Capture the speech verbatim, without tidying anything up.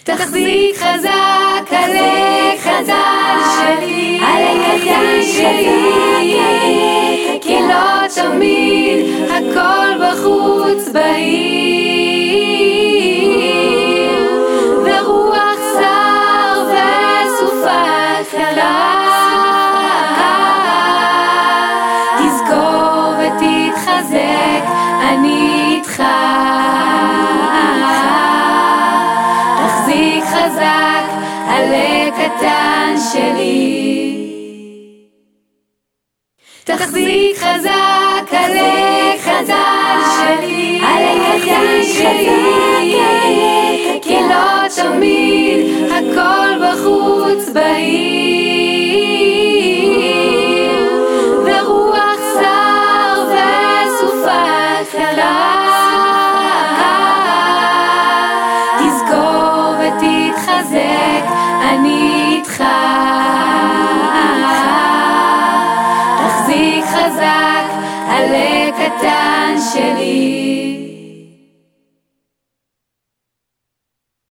תחזיק חזק, עלה קטן שלי, עלה קטן שלי, כי לא תמיד הכל בחוץ בעיר, ורוח שר וסופה קלה, תזכור ותתחזק, אני איתך. תחזיק חזק, עלה קטן שלי. תחזיק חזק, עלה קטן שלי, עלה קטן שלי, כי לא תמיד הכל בחוץ בעיר, ורוח שר וסופה קלה, תזכור ותתחזק, אני איתך. תחזיק חזק, עלה קטן שלי.